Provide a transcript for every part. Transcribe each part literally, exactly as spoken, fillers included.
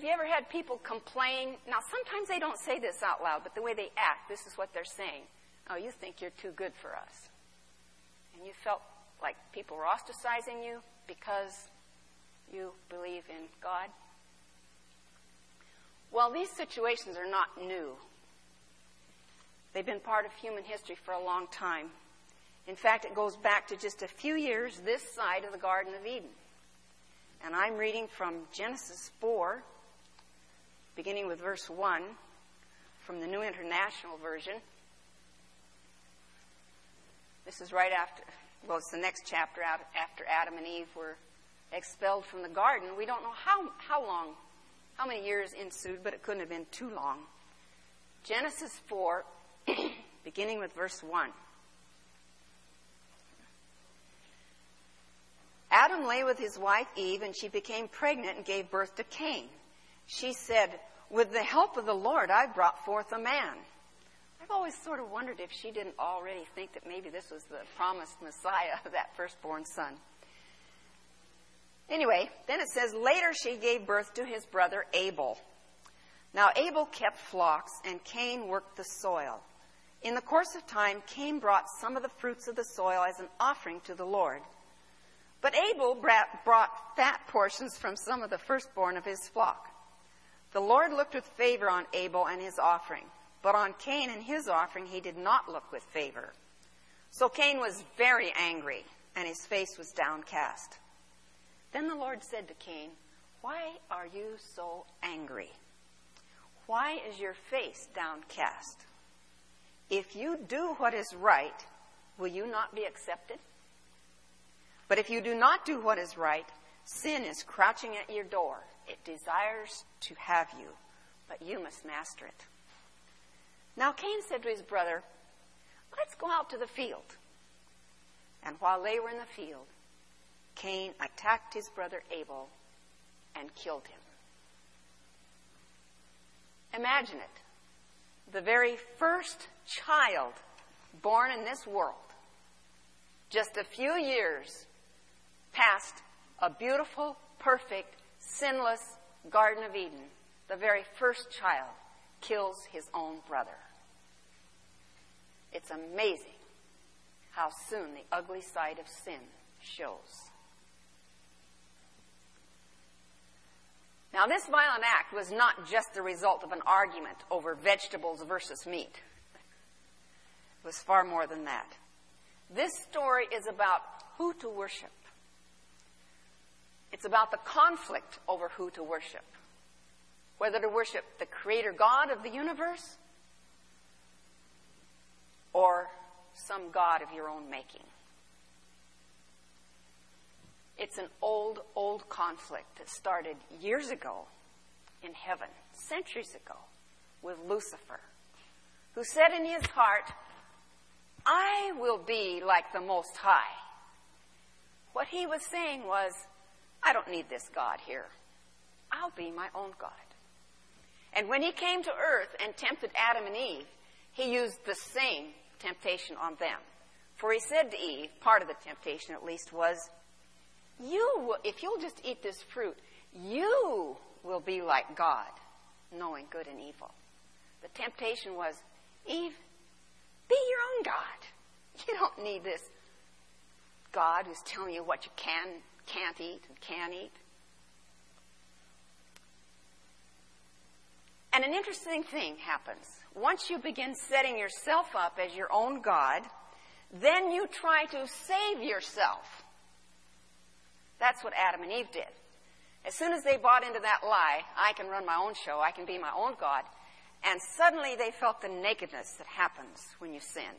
have you ever had people complain? Now, sometimes they don't say this out loud, but the way they act, this is what they're saying. Oh, you think you're too good for us. And you felt like people were ostracizing you because you believe in God. Well, these situations are not new. They've been part of human history for a long time. In fact, it goes back to just a few years this side of the Garden of Eden. And I'm reading from Genesis four, beginning with verse one, from the New International Version. This is right after, well, it's the next chapter after Adam and Eve were expelled from the garden. We don't know how, how long, how many years ensued, but it couldn't have been too long. Genesis four, beginning with verse one. Adam lay with his wife Eve, and she became pregnant and gave birth to Cain. She said, "With the help of the Lord, I brought forth a man." I've always sort of wondered if she didn't already think that maybe this was the promised Messiah, that firstborn son. Anyway, then it says, later she gave birth to his brother Abel. Now Abel kept flocks, and Cain worked the soil. In the course of time, Cain brought some of the fruits of the soil as an offering to the Lord. But Abel brought fat portions from some of the firstborn of his flock. The Lord looked with favor on Abel and his offering, but on Cain and his offering he did not look with favor. So Cain was very angry, and his face was downcast. Then the Lord said to Cain, "Why are you so angry? Why is your face downcast? If you do what is right, will you not be accepted? But if you do not do what is right, sin is crouching at your door. It desires to have you, but you must master it." Now Cain said to his brother, "Let's go out to the field." And while they were in the field, Cain attacked his brother Abel and killed him. Imagine it. The very first child born in this world, just a few years past a beautiful, perfect, sinless Garden of Eden, the very first child kills his own brother. It's amazing how soon the ugly side of sin shows. Now, this violent act was not just the result of an argument over vegetables versus meat. It was far more than that. This story is about who to worship. It's about the conflict over who to worship. Whether to worship the Creator God of the universe or some god of your own making. It's an old, old conflict that started years ago in heaven, centuries ago, with Lucifer, who said in his heart, "I will be like the Most High." What he was saying was, I don't need this God here. I'll be my own God. And when he came to earth and tempted Adam and Eve, he used the same temptation on them. For he said to Eve, part of the temptation at least was, "You, if you'll just eat this fruit, you will be like God, knowing good and evil." The temptation was, Eve, be your own God. You don't need this God who's telling you what you can, can't eat and can eat. And an interesting thing happens. Once you begin setting yourself up as your own God, then you try to save yourself. That's what Adam and Eve did. As soon as they bought into that lie, I can run my own show, I can be my own God, and suddenly they felt the nakedness that happens when you sin.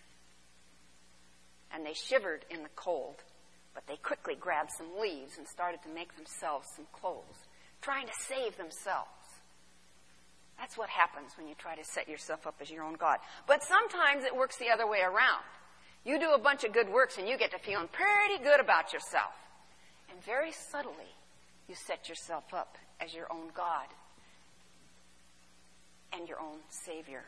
And they shivered in the cold, but they quickly grabbed some leaves and started to make themselves some clothes, trying to save themselves. That's what happens when you try to set yourself up as your own God. But sometimes it works the other way around. You do a bunch of good works and you get to feeling pretty good about yourself. And very subtly, you set yourself up as your own God and your own Savior.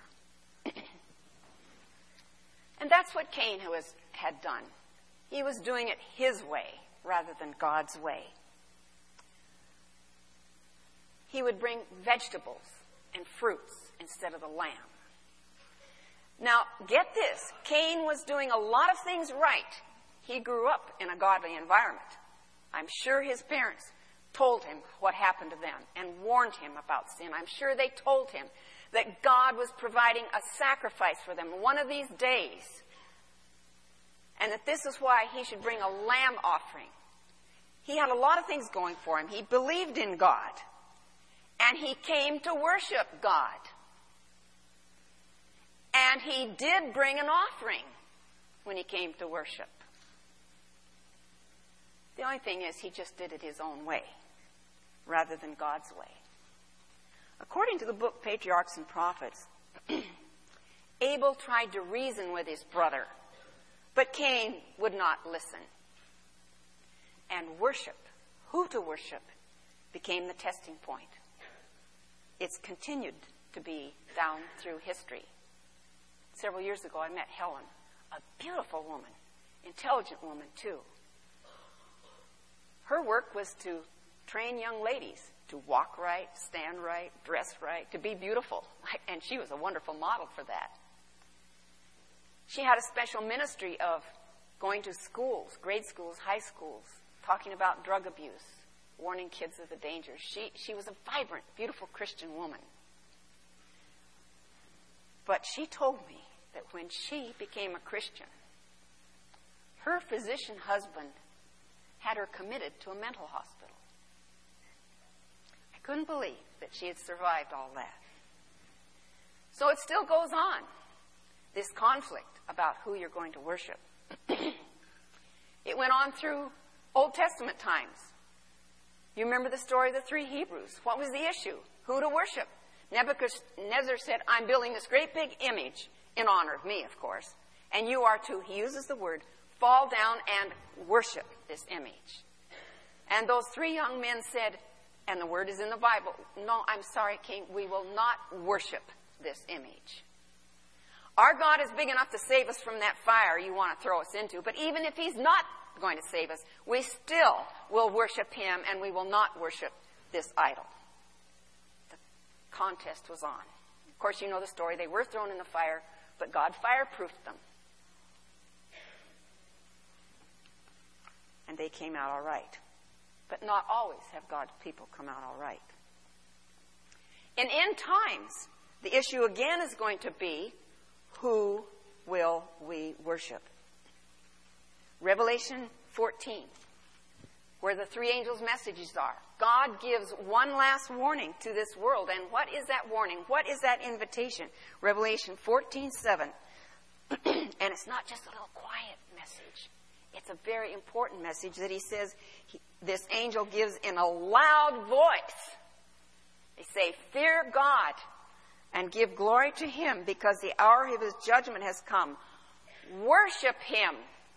And that's what Cain was, had done. He was doing it his way rather than God's way. He he would bring vegetables and fruits instead of the lamb. Now, get this. Cain was doing a lot of things right. He grew up in a godly environment. I'm sure his parents told him what happened to them and warned him about sin. I'm sure they told him that God was providing a sacrifice for them one of these days, and that this is why he should bring a lamb offering. He had a lot of things going for him. He believed in God, and he came to worship God. And he did bring an offering when he came to worship. The only thing is, he just did it his own way, rather than God's way. According to the book Patriarchs and Prophets, Abel tried to reason with his brother, but Cain would not listen. And worship, who to worship, became the testing point. It's continued to be down through history. Several years ago, I met Helen, a beautiful woman, intelligent woman too. Her work was to train young ladies to walk right, stand right, dress right, to be beautiful. And she was a wonderful model for that. She had a special ministry of going to schools, grade schools, high schools, talking about drug abuse, warning kids of the dangers. She, she was a vibrant, beautiful Christian woman. But she told me that when she became a Christian, her physician husband had her committed to a mental hospital. I couldn't believe that she had survived all that. So it still goes on, this conflict about who you're going to worship. It went on through Old Testament times. You remember the story of the three Hebrews. What was the issue? Who to worship? Nebuchadnezzar said, I'm building this great big image in honor of me, of course. And you are to, he uses the word, fall down and worship this image. And those three young men said, and the word is in the Bible, no, I'm sorry, King, we will not worship this image. Our God is big enough to save us from that fire you want to throw us into. But even if he's not going to save us, we still will worship him, and we will not worship this idol. The contest was on. Of course, you know the story. They were thrown in the fire, but God fireproofed them. And they came out all right. But not always have God's people come out all right. In end times, the issue again is going to be, who will we worship? Revelation fourteen, where the three angels' messages are. God gives one last warning to this world. And what is that warning? What is that invitation? Revelation fourteen seven. And it's not just a little quiet message. It's a very important message that he says, he, this angel gives in a loud voice. They say, fear God and give glory to him, because the hour of his judgment has come. Worship him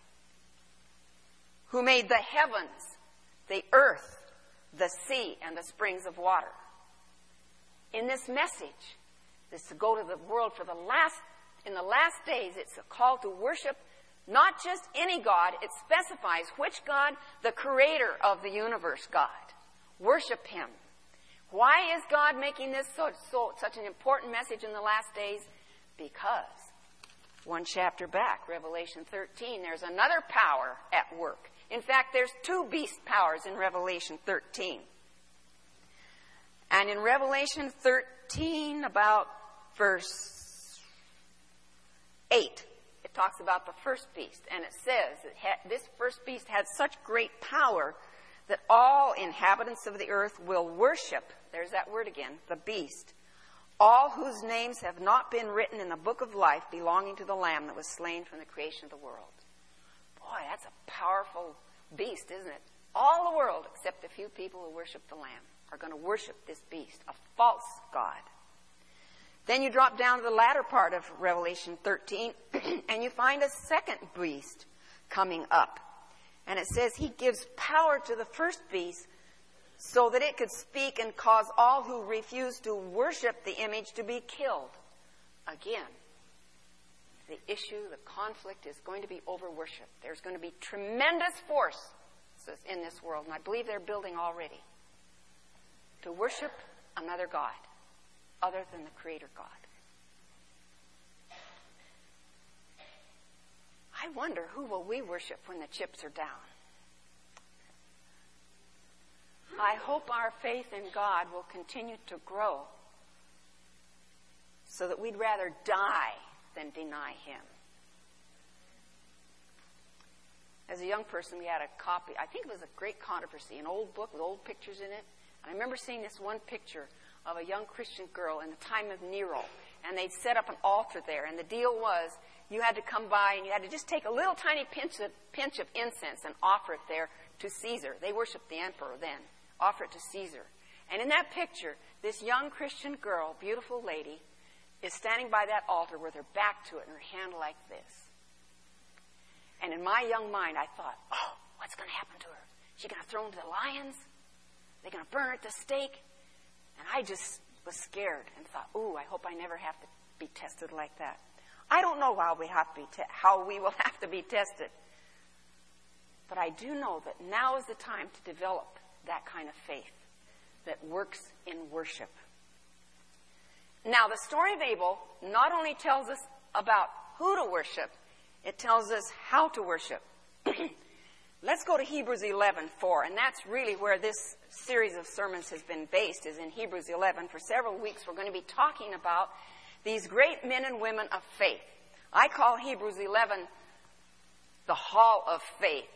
who made the heavens, the earth, the sea, and the springs of water. In this message, this to go to the world for the last, in the last days, it's a call to worship not just any God. It specifies which God, the creator of the universe, God. Worship him. Why is God making this so, so, such an important message in the last days? Because one chapter back, Revelation thirteen, there's another power at work. In fact, there's two beast powers in Revelation thirteen. And in Revelation thirteen, about verse eight, it talks about the first beast. And it says that this first beast had such great power that all inhabitants of the earth will worship, there's that word again, the beast, all whose names have not been written in the book of life belonging to the Lamb that was slain from the creation of the world. Boy, that's a powerful beast, isn't it? All the world, except a few people who worship the Lamb, are going to worship this beast, a false god. Then you drop down to the latter part of Revelation thirteen, and you find a second beast coming up. And it says he gives power to the first beast so that it could speak and cause all who refuse to worship the image to be killed. Again, the issue, the conflict is going to be over worship. There's going to be tremendous force in this world, and I believe they're building already, to worship another God other than the Creator God. I wonder, who will we worship when the chips are down? I hope our faith in God will continue to grow so that we'd rather die than deny Him. As a young person, we had a copy. I think it was a great controversy, an old book with old pictures in it. And I remember seeing this one picture of a young Christian girl in the time of Nero. And they'd set up an altar there. And the deal was, you had to come by and you had to just take a little tiny pinch of, pinch of incense and offer it there to Caesar. They worshiped the emperor then. Offer it to Caesar. And in that picture, this young Christian girl, beautiful lady, is standing by that altar with her back to it and her hand like this. And in my young mind, I thought, oh, what's going to happen to her? Is she going to throw her to the lions? Are they going to burn her at the stake? And I just was scared and thought, ooh, I hope I never have to be tested like that. I don't know how we have to be te- how we will have to be tested. But I do know that now is the time to develop that kind of faith that works in worship. Now, the story of Abel not only tells us about who to worship, it tells us how to worship. Let's go to Hebrews eleven four, and that's really where this series of sermons has been based, is in Hebrews eleven. For several weeks, we're going to be talking about these great men and women of faith. I call Hebrews eleven the Hall of Faith.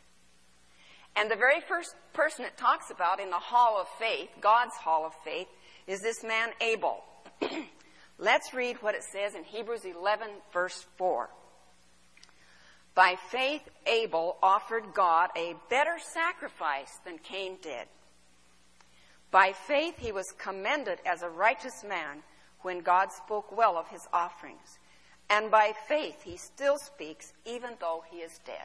And the very first person it talks about in the Hall of Faith, God's Hall of Faith, is this man Abel. Let's read what it says in Hebrews eleven, verse four. By faith, Abel offered God a better sacrifice than Cain did. By faith, he was commended as a righteous man when God spoke well of his offerings. And by faith, he still speaks even though he is dead.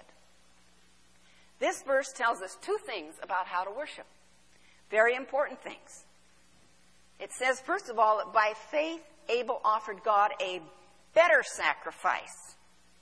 This verse tells us two things about how to worship. Very important things. It says, first of all, that by faith, Abel offered God a better sacrifice.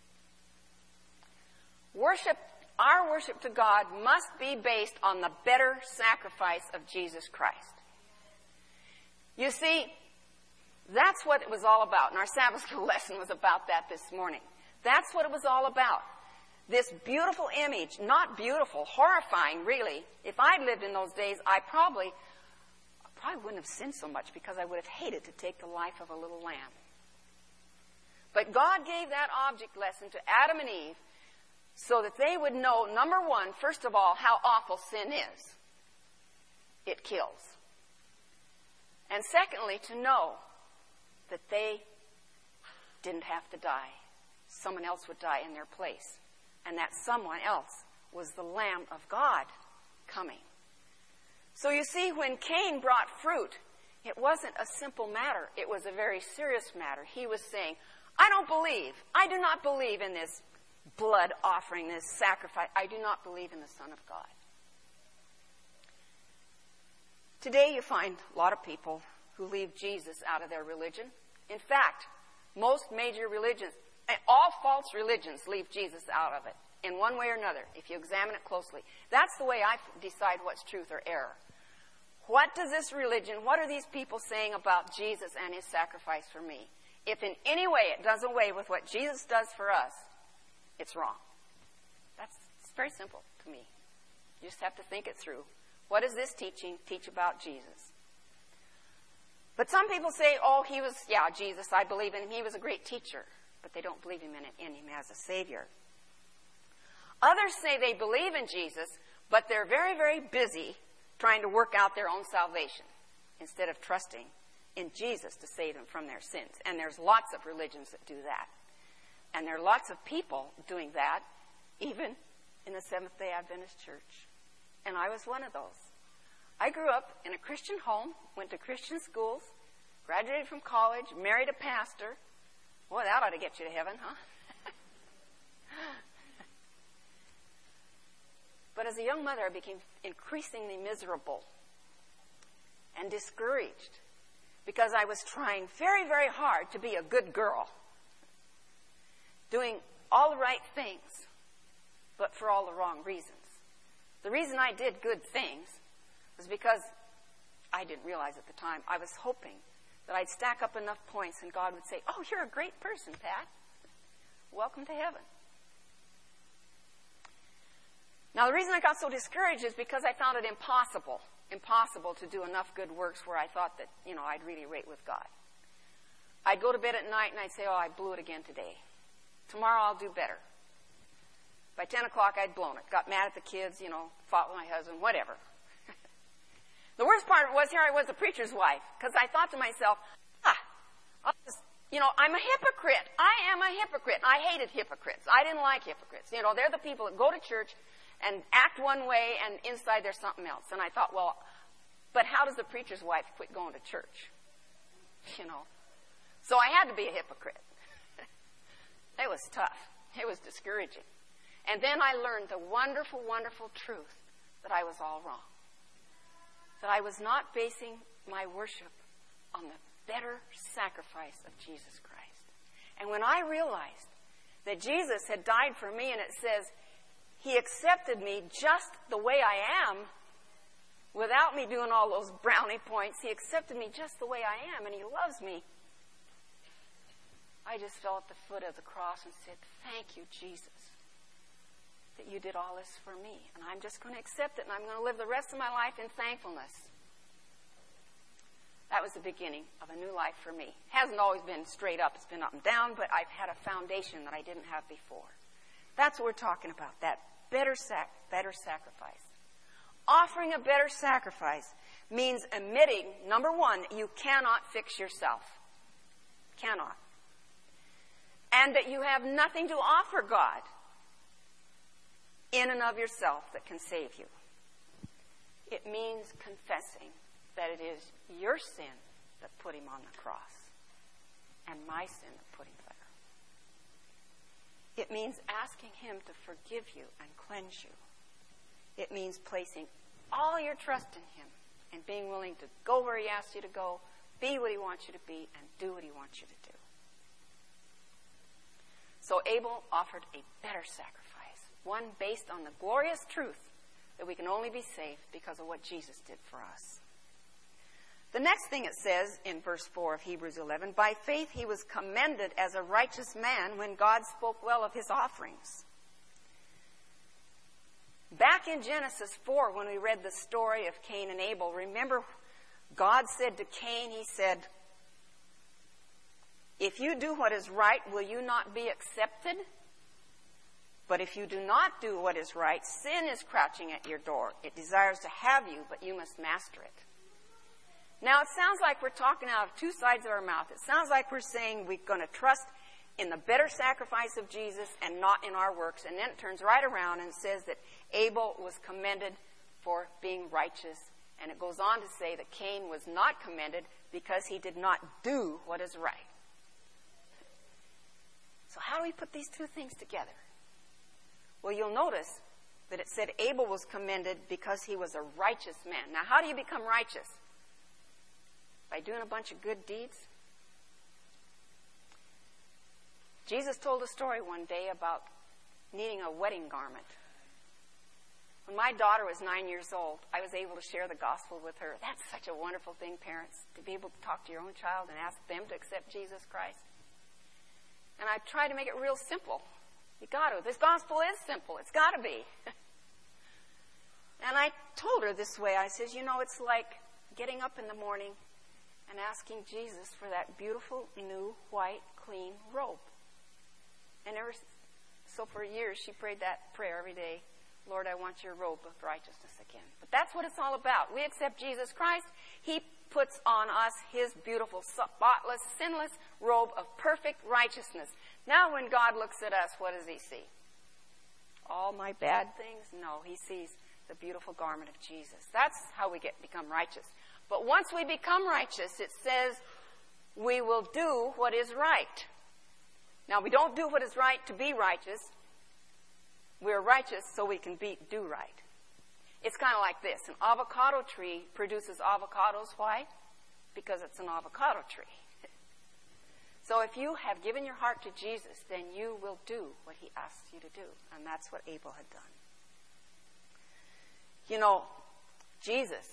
Worship, our worship to God must be based on the better sacrifice of Jesus Christ. You see, that's what it was all about. And our Sabbath school lesson was about that this morning. That's what it was all about. This beautiful image, not beautiful, horrifying, really. If I'd lived in those days, I probably, probably wouldn't have sinned so much because I would have hated to take the life of a little lamb. But God gave that object lesson to Adam and Eve so that they would know, number one, first of all, how awful sin is. It kills. And secondly, to know that they didn't have to die. Someone else would die in their place. And that someone else was the Lamb of God coming. So you see, when Cain brought fruit, it wasn't a simple matter. It was a very serious matter. He was saying, I don't believe, I do not believe in this blood offering, this sacrifice. I do not believe in the Son of God. Today you find a lot of people who leave Jesus out of their religion. In fact, most major religions, all false religions, leave Jesus out of it in one way or another, if you examine it closely. That's the way I decide what's truth or error. What does this religion, what are these people saying about Jesus and his sacrifice for me? If in any way it does away with what Jesus does for us, it's wrong. That's it's very simple to me. You just have to think it through. What does this teaching teach about Jesus? But some people say, oh, he was, yeah, Jesus, I believe in him. He was a great teacher. But they don't believe him in, in him as a Savior. Others say they believe in Jesus, but they're very, very busy trying to work out their own salvation instead of trusting in Jesus to save them from their sins. And there's lots of religions that do that. And there are lots of people doing that, even in the Seventh-day Adventist Church. And I was one of those. I grew up in a Christian home, went to Christian schools, graduated from college, married a pastor. Boy, that ought to get you to heaven, huh? But as a young mother, I became increasingly miserable and discouraged because I was trying very, very hard to be a good girl, doing all the right things, but for all the wrong reasons. The reason I did good things was because I didn't realize at the time, I was hoping that I'd stack up enough points and God would say, oh, you're a great person, Pat. Welcome to heaven. Now, the reason I got so discouraged is because I found it impossible, impossible to do enough good works where I thought that, you know, I'd really rate with God. I'd go to bed at night and I'd say, oh, I blew it again today. Tomorrow I'll do better. By ten o'clock, I'd blown it. Got mad at the kids, you know, fought with my husband, whatever. The worst part was here I was a preacher's wife, because I thought to myself, ah, I'll just, you know, I'm a hypocrite. I am a hypocrite. I hated hypocrites. I didn't like hypocrites. You know, they're the people that go to church and act one way and inside there's something else. And I thought, well, but how does a preacher's wife quit going to church? You know. So I had to be a hypocrite. It was tough. It was discouraging. And then I learned the wonderful, wonderful truth that I was all wrong. That I was not basing my worship on the better sacrifice of Jesus Christ. And when I realized that Jesus had died for me, and it says, He accepted me just the way I am, without me doing all those brownie points, He accepted me just the way I am, and He loves me. I just fell at the foot of the cross and said, thank you, Jesus, that you did all this for me. And I'm just going to accept it, and I'm going to live the rest of my life in thankfulness. That was the beginning of a new life for me. It hasn't always been straight up. It's been up and down, but I've had a foundation that I didn't have before. That's what we're talking about, that better sac- better sacrifice. Offering a better sacrifice means admitting, number one, that you cannot fix yourself. Cannot. And that you have nothing to offer God in and of yourself that can save you. It means confessing that it is your sin that put Him on the cross and my sin that put Him there. It means asking Him to forgive you and cleanse you. It means placing all your trust in Him and being willing to go where He asks you to go, be what He wants you to be, and do what He wants you to do. So Abel offered a better sacrifice, one based on the glorious truth that we can only be saved because of what Jesus did for us. The next thing it says in verse four of Hebrews eleven, by faith he was commended as a righteous man when God spoke well of his offerings. Back in Genesis four, when we read the story of Cain and Abel, remember God said to Cain, He said, if you do what is right, will you not be accepted? But if you do not do what is right, sin is crouching at your door. It desires to have you, but you must master it. Now, it sounds like we're talking out of two sides of our mouth. It sounds like we're saying we're going to trust in the better sacrifice of Jesus and not in our works. And then it turns right around and says that Abel was commended for being righteous. And it goes on to say that Cain was not commended because he did not do what is right. So how do we put these two things together? Well, you'll notice that it said Abel was commended because he was a righteous man. Now, how do you become righteous? By doing a bunch of good deeds? Jesus told a story one day about needing a wedding garment. When my daughter was nine years old, I was able to share the gospel with her. That's such a wonderful thing, parents, to be able to talk to your own child and ask them to accept Jesus Christ. And I tried to make it real simple. You got to. This gospel is simple. It's got to be. And I told her this way. I says, you know, it's like getting up in the morning and asking Jesus for that beautiful, new, white, clean robe. And ever so for years, she prayed that prayer every day. Lord, I want your robe of righteousness again. But that's what it's all about. We accept Jesus Christ. He puts on us His beautiful, spotless, sinless robe of perfect righteousness. Now when God looks at us, what does He see? All my bad things? No, He sees the beautiful garment of Jesus. That's how we get become righteous. But once we become righteous, it says we will do what is right. Now, we don't do what is right to be righteous. We're righteous so we can be do right. It's kind of like this. An avocado tree produces avocados. Why? Because it's an avocado tree. So if you have given your heart to Jesus, then you will do what He asks you to do. And that's what Abel had done. You know, Jesus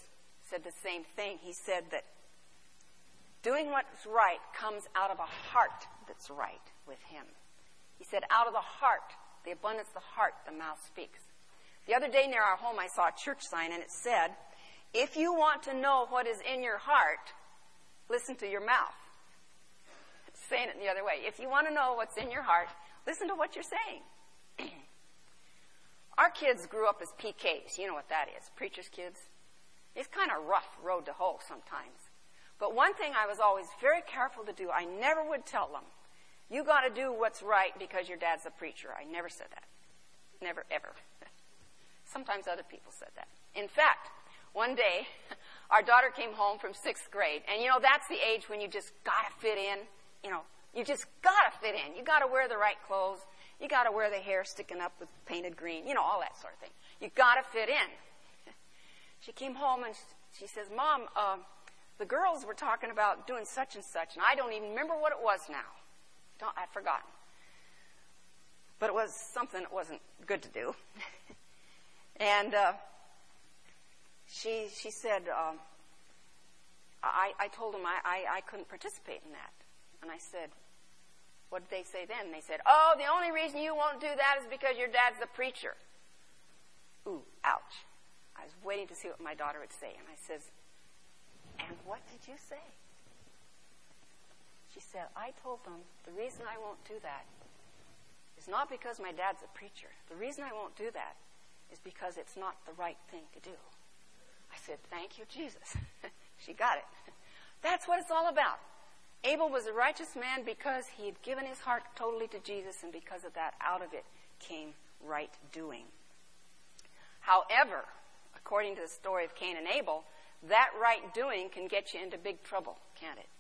said the same thing. He said that doing what's right comes out of a heart that's right with him. He said, out of the heart, the abundance of the heart, the mouth speaks. The other day near our home, I saw a church sign, and it said, if you want to know what is in your heart, listen to your mouth. It's saying it the other way. If you want to know what's in your heart, listen to what you're saying. Our kids grew up as P Ks. You know what that is, preacher's kids. It's kind of rough road to hoe sometimes. But one thing I was always very careful to do, I never would tell them, you got to do what's right because your dad's a preacher. I never said that. Never, ever. Sometimes other people said that. In fact, one day, our daughter came home from sixth grade. And, you know, that's the age when you just got to fit in. You know, you just got to fit in. You got to wear the right clothes. You got to wear the hair sticking up with painted green. You know, all that sort of thing. You got to fit in. She came home and she says, Mom, uh, the girls were talking about doing such and such, and I don't even remember what it was now. Don't, I've forgotten. But it was something that wasn't good to do. and uh, she she said, um, I, I told them I, I, I couldn't participate in that. And I said, what did they say then? And they said, oh, the only reason you won't do that is because your dad's the preacher. Ooh, ouch. I was waiting to see what my daughter would say. And I says, and what did you say? She said, I told them the reason I won't do that is not because my dad's a preacher. The reason I won't do that is because it's not the right thing to do. I said, thank you, Jesus. She got it. That's what it's all about. Abel was a righteous man because he had given his heart totally to Jesus, and because of that, out of it came right doing. However, according to the story of Cain and Abel, that right doing can get you into big trouble, can't it?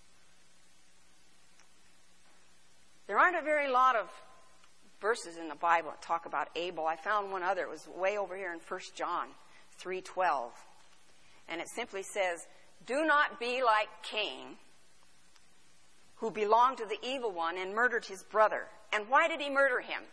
There aren't a very lot of verses in the Bible that talk about Abel. I found one other. It was way over here in First John three twelve. And it simply says, do not be like Cain, who belonged to the evil one and murdered his brother. And why did he murder him?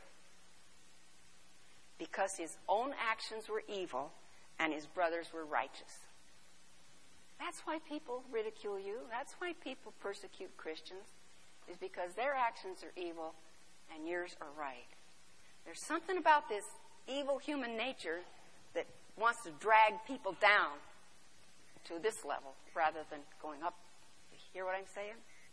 Because his own actions were evil and his brothers were righteous. That's why people ridicule you. That's why people persecute Christians, is because their actions are evil and yours are right. There's something about this evil human nature that wants to drag people down to this level rather than going up. You hear what I'm saying?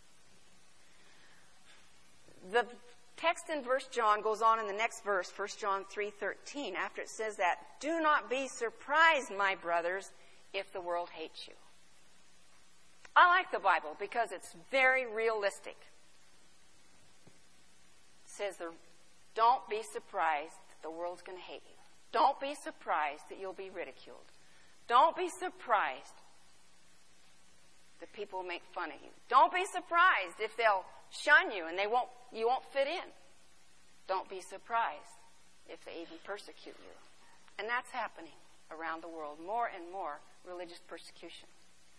The text in First John goes on in the next verse, First John three thirteen, after it says that, do not be surprised, my brothers, if the world hates you. I like the Bible because it's very realistic. It says, don't be surprised that the world's going to hate you. Don't be surprised that you'll be ridiculed. Don't be surprised that people will make fun of you. Don't be surprised if they'll shun you and they won't, you won't fit in. Don't be surprised if they even persecute you. And that's happening around the world. More and more religious persecution.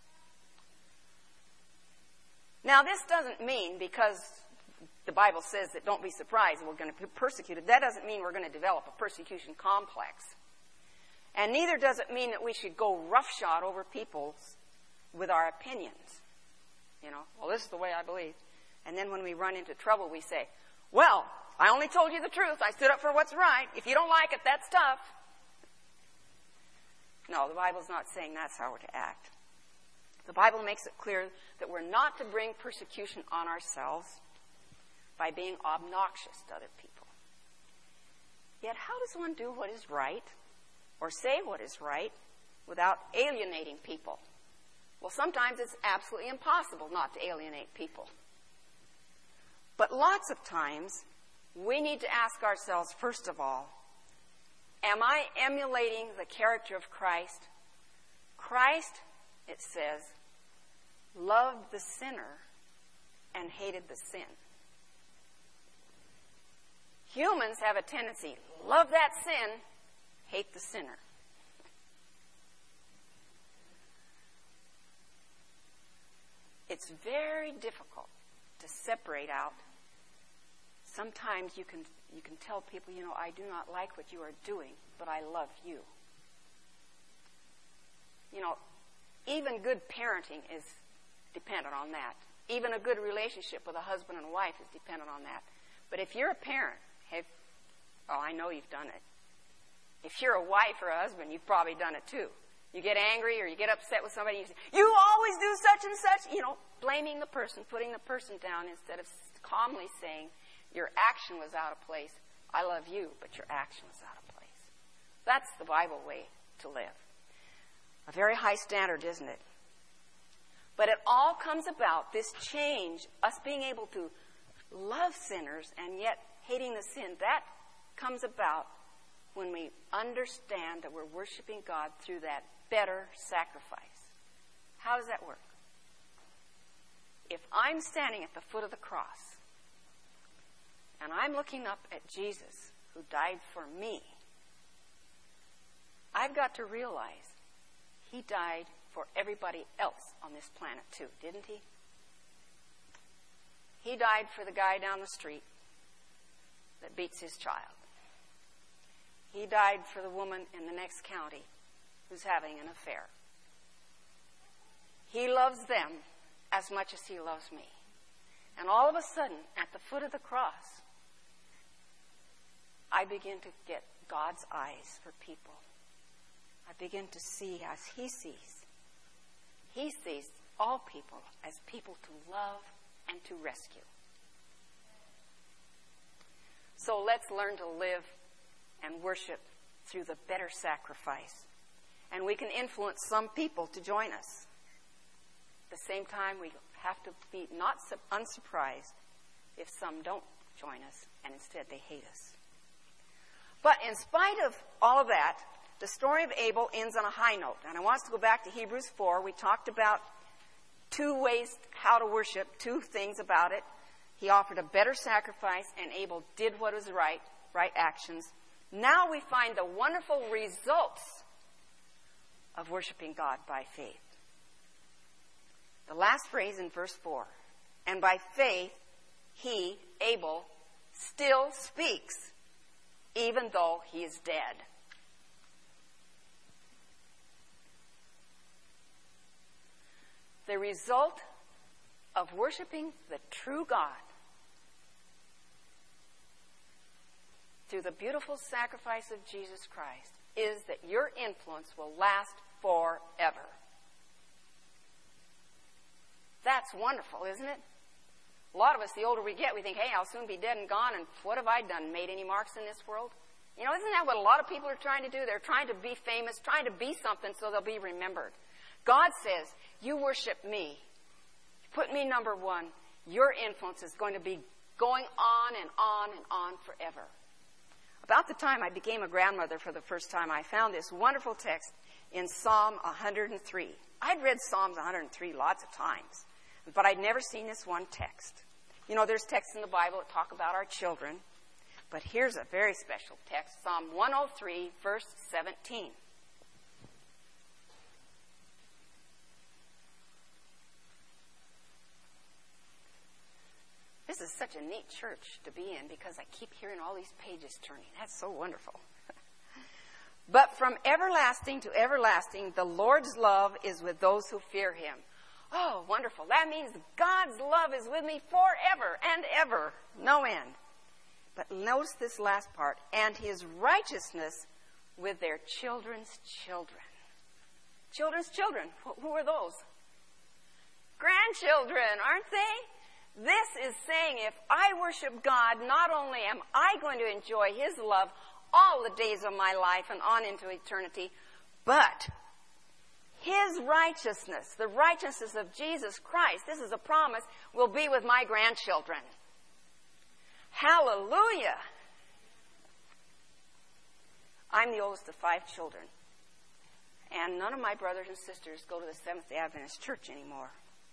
Now, this doesn't mean, because the Bible says that don't be surprised we're going to be persecuted, that doesn't mean we're going to develop a persecution complex. And neither does it mean that we should go roughshod over people with our opinions. You know, well, this is the way I believe. And then when we run into trouble, we say, well, I only told you the truth. I stood up for what's right. If you don't like it, that's tough. No, the Bible's not saying that's how we're to act. The Bible makes it clear that we're not to bring persecution on ourselves by being obnoxious to other people. Yet how does one do what is right or say what is right without alienating people? Well, sometimes it's absolutely impossible not to alienate people. But lots of times, we need to ask ourselves, first of all, am I emulating the character of Christ? Christ, it says, loved the sinner and hated the sin. Humans have a tendency, love that sin, hate the sinner. It's very difficult to separate out. Sometimes you can you can tell people, you know, I do not like what you are doing, but I love you. You know, even good parenting is dependent on that. Even a good relationship with a husband and wife is dependent on that. But if you're a parent, have, oh, I know you've done it. If you're a wife or a husband, you've probably done it too. You get angry or you get upset with somebody, you say, you always do such and such, you know, blaming the person, putting the person down instead of calmly saying, your action was out of place. I love you, but your action was out of place. That's the Bible way to live. A very high standard, isn't it? But it all comes about, this change, us being able to love sinners and yet hating the sin, that comes about when we understand that we're worshiping God through that better sacrifice. How does that work? If I'm standing at the foot of the cross and I'm looking up at Jesus who died for me, I've got to realize he died for everybody else on this planet too, didn't he? He died for the guy down the street that beats his child. He died for the woman in the next county who's having an affair. He loves them as much as he loves me. And all of a sudden, at the foot of the cross, I begin to get God's eyes for people. I begin to see as he sees. He sees all people as people to love and to rescue. So let's learn to live and worship through the better sacrifice. And we can influence some people to join us. At the same time, we have to be not unsurprised if some don't join us and instead they hate us. But in spite of all of that, the story of Abel ends on a high note. And I want us to go back to Hebrews four. We talked about two ways how to worship, two things about it. He offered a better sacrifice, and Abel did what was right, right actions. Now we find the wonderful results of worshiping God by faith. The last phrase in verse four, and by faith he, Abel, still speaks, even though he is dead. The result of worshiping the true God through the beautiful sacrifice of Jesus Christ is that your influence will last forever. That's wonderful, isn't it? A lot of us, the older we get, we think, hey, I'll soon be dead and gone, and what have I done? Made any marks in this world? You know, isn't that what a lot of people are trying to do? They're trying to be famous, trying to be something so they'll be remembered. God says, you worship me. Put me number one. Your influence is going to be going on and on and on forever. About the time I became a grandmother for the first time, I found this wonderful text in Psalm one hundred three. I'd read Psalms one hundred three lots of times, but I'd never seen this one text. You know, there's texts in the Bible that talk about our children, but here's a very special text, Psalm one oh three, verse seventeen. This is such a neat church to be in because I keep hearing all these pages turning. That's so wonderful. But from everlasting to everlasting, the Lord's love is with those who fear him. Oh, wonderful. That means God's love is with me forever and ever. No end. But notice this last part. And his righteousness with their children's children. Children's children. Who are those? Grandchildren, aren't they? This is saying if I worship God, not only am I going to enjoy his love all the days of my life and on into eternity, but his righteousness, the righteousness of Jesus Christ, this is a promise, will be with my grandchildren. Hallelujah! I'm the oldest of five children, and none of my brothers and sisters go to the Seventh-day Adventist Church anymore.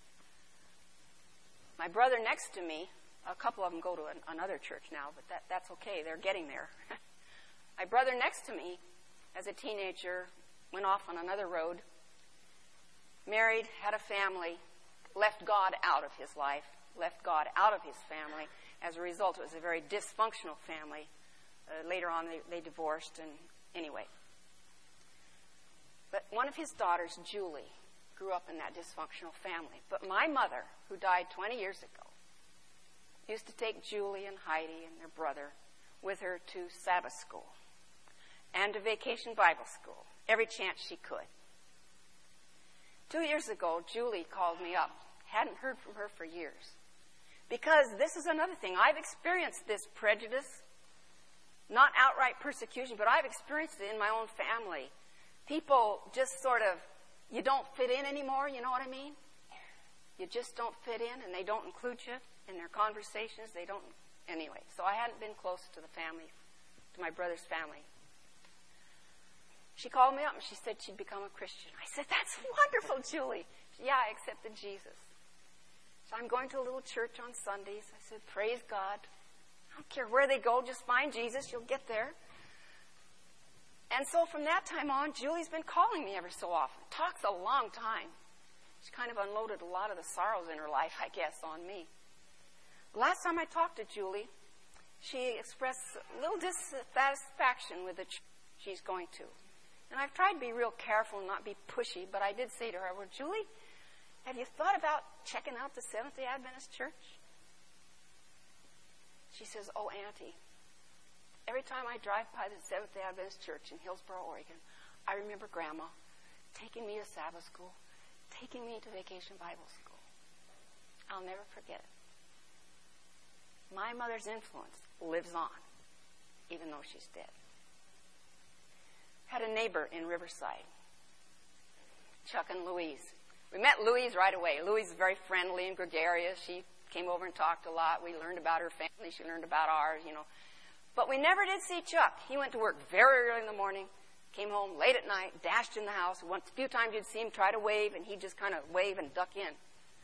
My brother next to me, a couple of them go to an, another church now, but that, that's okay. They're getting there. My brother next to me, as a teenager, went off on another road, married, had a family, left God out of his life, left God out of his family. As a result, it was a very dysfunctional family. Uh, later on, they, they divorced, and anyway. But one of his daughters, Julie, grew up in that dysfunctional family. But my mother, who died twenty years ago, used to take Julie and Heidi and their brother with her to Sabbath school and to Vacation Bible School every chance she could. Two years ago, Julie called me up. Hadn't heard from her for years. Because this is another thing. I've experienced this prejudice, not outright persecution, but I've experienced it in my own family. People just sort of, you don't fit in anymore, you know what I mean? You just don't fit in, and they don't include you in their conversations. They don't, anyway. So I hadn't been close to the family, to my brother's family. She called me up and she said she'd become a Christian. I said, that's wonderful, Julie. She said, yeah, I accepted Jesus. So I'm going to a little church on Sundays. I said, praise God. I don't care where they go, just find Jesus. You'll get there. And so from that time on, Julie's been calling me every so often. Talks a long time. She kind of unloaded a lot of the sorrows in her life, I guess, on me. Last time I talked to Julie, she expressed a little dissatisfaction with the church she's going to. And I've tried to be real careful and not be pushy, but I did say to her, well, Julie, have you thought about checking out the Seventh-day Adventist Church? She says, oh, Auntie, every time I drive by the Seventh-day Adventist Church in Hillsboro, Oregon, I remember Grandma taking me to Sabbath school, taking me to Vacation Bible School. I'll never forget it. My mother's influence lives on, even though she's dead. Had a neighbor in Riverside, Chuck and Louise. We met Louise right away. Louise is very friendly and gregarious. She came over and talked a lot. We learned about her family. She learned about ours, you know. But we never did see Chuck. He went to work very early in the morning, came home late at night, dashed in the house. Once, a few times you'd see him try to wave, and he'd just kind of wave and duck in.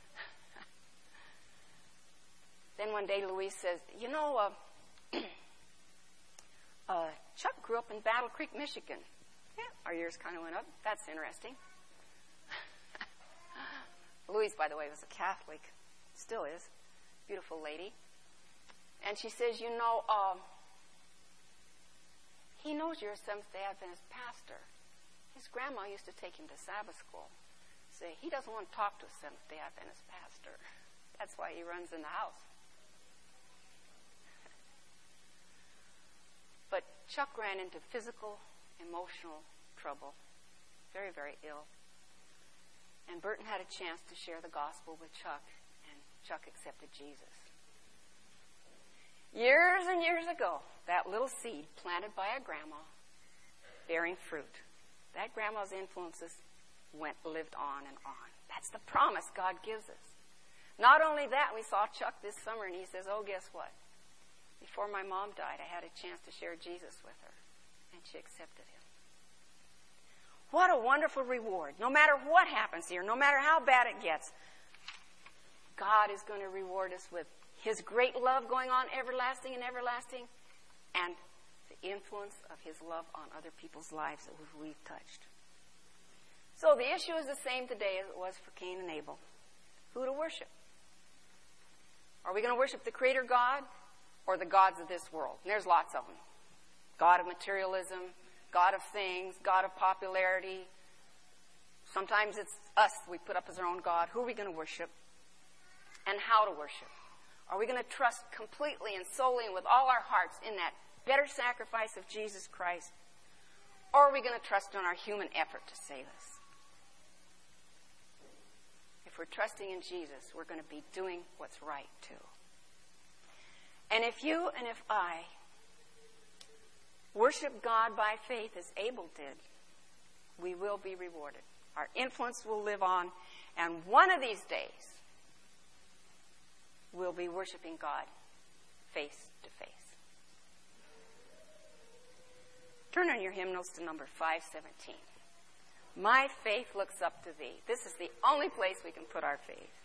Then one day Louise says, you know, uh, uh, Chuck grew up in Battle Creek, Michigan. Yeah, our ears kind of went up. That's interesting. Louise, by the way, was a Catholic. Still is. Beautiful lady. And she says, you know, uh, he knows you're a Seventh-day Adventist pastor. His grandma used to take him to Sabbath school. Say, he doesn't want to talk to a Seventh-day Adventist pastor. That's why he runs in the house. But Chuck ran into physical, emotional trouble. Very, very ill. And Burton had a chance to share the gospel with Chuck, and Chuck accepted Jesus. Years and years ago, that little seed planted by a grandma, bearing fruit. That grandma's influences went, lived on and on. That's the promise God gives us. Not only that, we saw Chuck this summer, and he says, oh, guess what? Before my mom died, I had a chance to share Jesus with her, and she accepted him. What a wonderful reward. No matter what happens here, no matter how bad it gets, God is going to reward us with his great love going on everlasting and everlasting, and the influence of his love on other people's lives that we've touched. So the issue is the same today as it was for Cain and Abel. Who to worship? Are we going to worship the Creator God or the gods of this world? And there's lots of them. God of materialism, God of things, God of popularity. Sometimes it's us we put up as our own God. Who are we going to worship? And how to worship? Are we going to trust completely and solely and with all our hearts in that better sacrifice of Jesus Christ? Or are we going to trust in our human effort to save us? If we're trusting in Jesus, we're going to be doing what's right too. And if you and if I worship God by faith as Abel did, we will be rewarded. Our influence will live on, and one of these days, we'll be worshiping God face to face. Turn on your hymnals to number five seventeen. My faith looks up to thee. This is the only place we can put our faith.